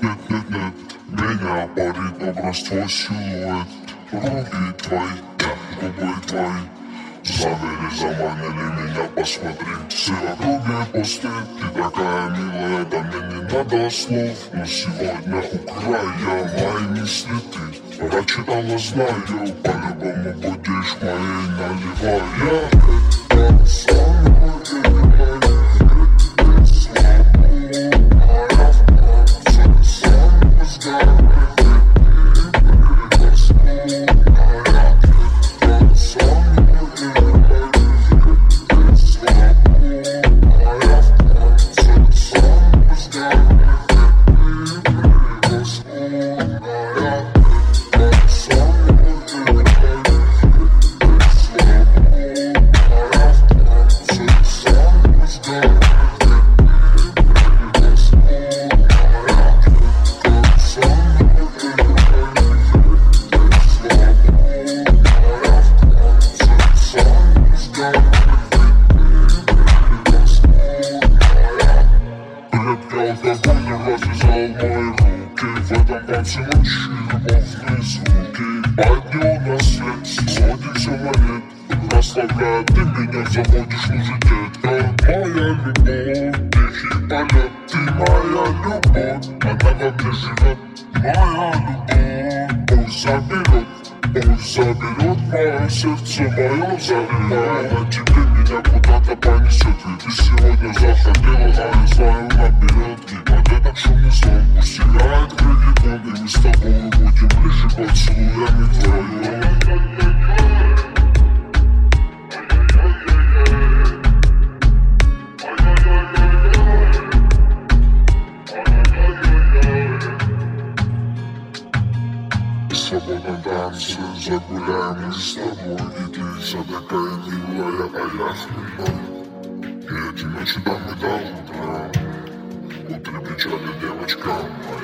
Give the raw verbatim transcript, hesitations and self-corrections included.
нет, нет, нет. Меня парит образ твой силуэт. Руки твои, губы твои завели, заманили меня, посмотри. Все округи пусты, ты такая милая, да мне не надо слов. Но сегодня украя мои мысли ты прочитала, знаю, по-любому будешь моей, наливая. Это самое развязал мои руки. В этом танце ночи любовные звуки. Поднял на свет, сводит все на нет. Расслабляет, ты меня заводишь, лужи, детка. Моя любовь, тихий полет. Ты моя любовь, она во мне живет. Моя любовь, пусть заберет, пусть заберет мое сердце, мое заберет. Тебе меня куда-то понесет, ведь ты сегодня захотела, а я знаю наперед. И под этот шумный сон пусть играет кредитон, и мы с тобой будем ближе поцелуями вдвоем. В свободном танце загуляем мы с тобой, и ты вся такая милая, а я хмельной. И эти ночи дам и до утра. Утро печали, девочка моя.